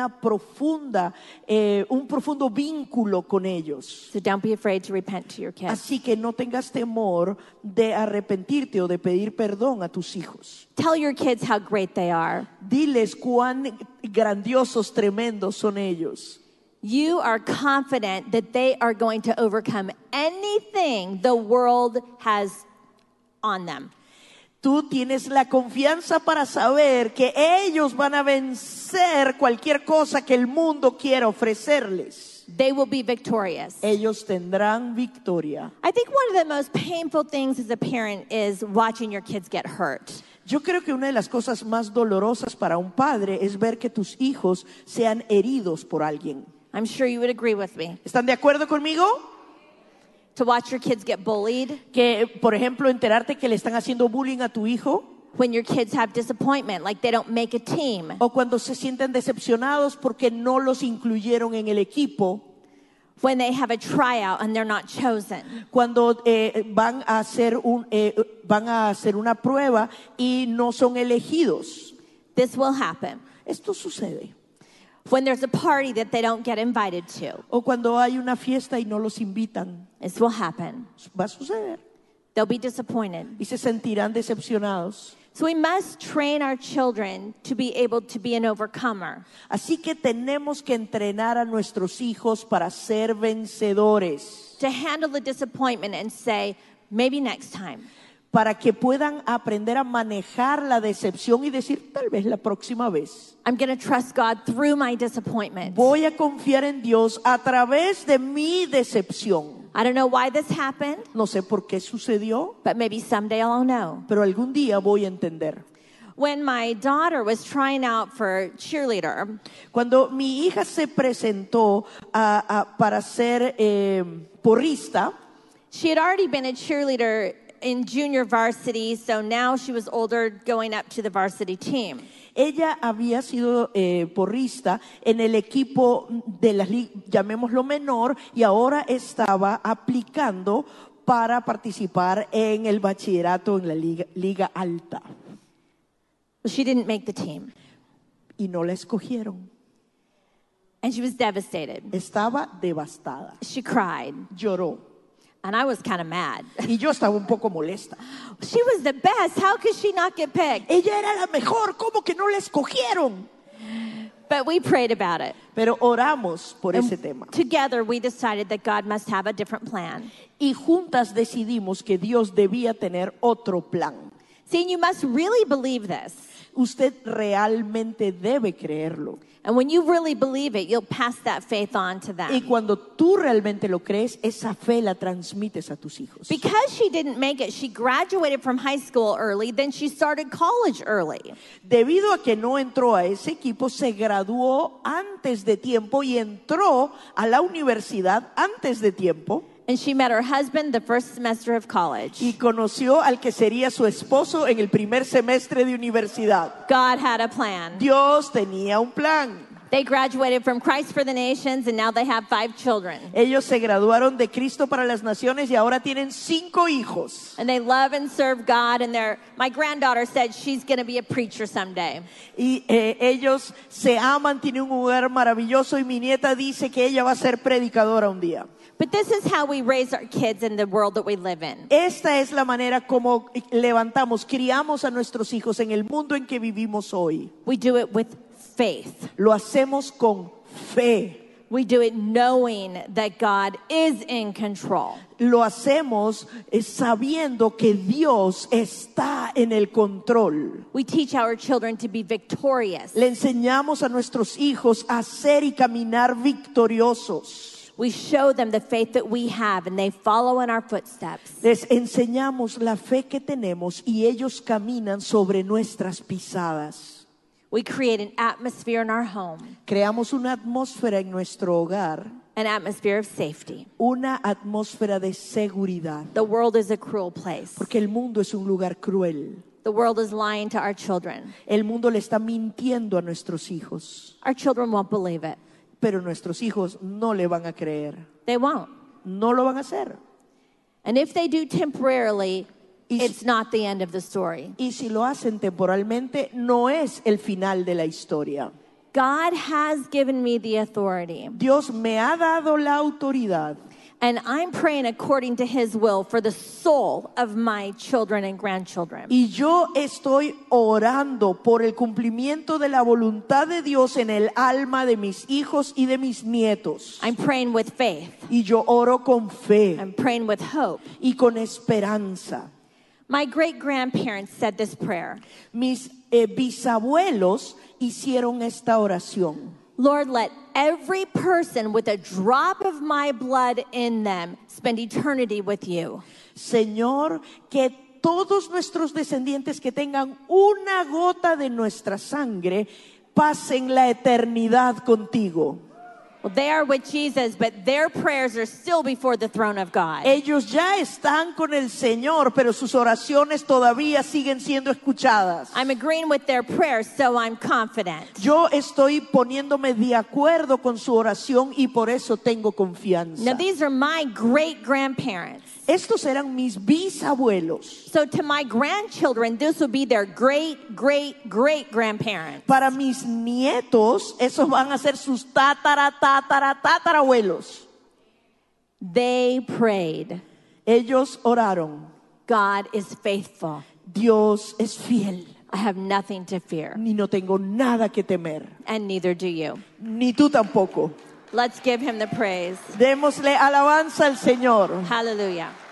profundo vínculo con ellos. So don't be afraid to repent to your kids. Así que no tengas temor de arrepentirte o de pedir perdón a tus hijos. Tell your kids how great they are. Diles cuán grandiosos, tremendos son ellos. You are confident that they are going to overcome anything the world has on them. Tú tienes la confianza para saber que ellos van a vencer cualquier cosa que el mundo quiera ofrecerles. They will be victorious. Ellos tendrán victoria. I think one of the most painful things as a parent is watching your kids get hurt. Yo creo que una de las cosas más dolorosas para un padre es ver que tus hijos sean heridos por alguien. I'm sure you would agree with me. ¿Están de acuerdo conmigo? To watch your kids get bullied, Que, por ejemplo, enterarte que le están haciendo bullying a tu hijo, when your kids have disappointment, like they don't make a team, o cuando se sienten decepcionados porque no los incluyeron en el equipo, when they have a tryout and they're not chosen. cuando van a hacer una prueba y no son elegidos. This will happen. Esto sucede. When there's a party that they don't get invited to, O cuando hay una fiesta y no los invitan. this will happen. Va a suceder. They'll be disappointed. Y se sentirán decepcionados. So we must train our children to be able to be an overcomer. Así que tenemos que entrenar a nuestros hijos para ser vencedores. To handle the disappointment and say, maybe next time. Para que puedan aprender a manejar la decepción y decir, tal vez la próxima vez. I'm going to trust God through my disappointment. Voy a confiar en Dios a través de mi decepción. I don't know why this happened, No sé por qué sucedió, but maybe someday I'll know. pero algún día voy a entender. When my daughter was trying out for cheerleader, Cuando mi hija se presentó para ser porrista, she had already been a cheerleader in junior varsity, so now she was older going up to the varsity team. ella había sido porrista en el equipo de las llamémoslo menor, y ahora estaba aplicando para participar en el bachillerato en la liga alta. Well, she didn't make the team, Y no la escogieron. and she was devastated. Estaba devastada. She cried, Lloró. and I was kind of mad. Y yo estaba un poco molesta. She was the best. How could she not get picked? Ella era la mejor. ¿Cómo que no la escogieron? But we prayed about it. Pero oramos por ese tema. Together, we decided that God must have a different plan. Y juntas decidimos que Dios debía tener otro plan. See, you must really believe this. Usted realmente debe creerlo. And when you really believe it, you'll pass that faith on to Y them. cuando tú realmente lo crees, esa fe la transmites a tus hijos. Because she didn't make it, she graduated from high school early, then she started college early. Debido a que no entró a ese equipo, se graduó antes de tiempo y entró a la universidad antes de tiempo. And she met her husband the first semester of college. Y conoció al que sería su esposo en el primer semestre de universidad. God had a plan. Dios tenía un plan. They graduated from Christ for the Nations and now they have 5 children. Ellos se graduaron de Cristo para las Naciones y ahora tienen 5 hijos. And they love and serve God, and my granddaughter said she's going to be a preacher someday. Y ellos se aman, tienen un hogar maravilloso y mi nieta dice que ella va a ser predicadora un día. But this is how we raise our kids in the world that we live in. Esta es la manera como criamos a nuestros hijos en el mundo en que vivimos hoy. We do it with faith. Lo hacemos con fe. We do it knowing that God is in control. Lo hacemos sabiendo que Dios está en el control. We teach our children to be victorious. Le enseñamos a nuestros hijos a ser y caminar victoriosos. We show them the faith that we have and they follow in our footsteps. Les enseñamos la fe que tenemos y ellos caminan sobre nuestras pisadas. We create an atmosphere in our home. Creamos una atmósfera en nuestro hogar. An atmosphere of safety. Una atmósfera de seguridad. The world is a cruel place. Porque el mundo es un lugar cruel. The world is lying to our children. El mundo le está mintiendo a nuestros hijos. Our children won't believe it. Pero nuestros hijos no le van a creer. They won't. No lo van a hacer. And if they do temporarily, it's not the end of the story. Y si lo hacen temporalmente, no es el final de la historia. God has given me the authority. Dios me ha dado la autoridad. And I'm praying according to His will for the soul of my children and grandchildren. Y yo estoy orando por el cumplimiento de la voluntad de Dios en el alma de mis hijos y de mis nietos. I'm praying with faith. Y yo oro con fe. I'm praying with hope. Y con esperanza. My great-grandparents said this prayer. Mis bisabuelos hicieron esta oración. Lord, let every person with a drop of my blood in them spend eternity with you. Señor, que todos nuestros descendientes que tengan una gota de nuestra sangre pasen la eternidad contigo. Well, they are with Jesus, but their prayers are still before the throne of God. Ellos ya están con el Señor, pero sus oraciones todavía siguen siendo escuchadas. I'm agreeing with their prayers, so I'm confident. Yo estoy poniéndome de acuerdo con su oración y por eso tengo confianza. Now, these are my great-grandparents. Estos eran mis bisabuelos. So to my grandchildren, this will be their great-great-great-grandparents. Para mis nietos, esos van a ser sus tatarabuelos. They prayed. Ellos oraron. God is faithful. Dios es fiel. I have nothing to fear. Ni no tengo nada que temer. And neither do you. Ni tú tampoco. Let's give Him the praise. Démosle alabanza al Señor. Hallelujah.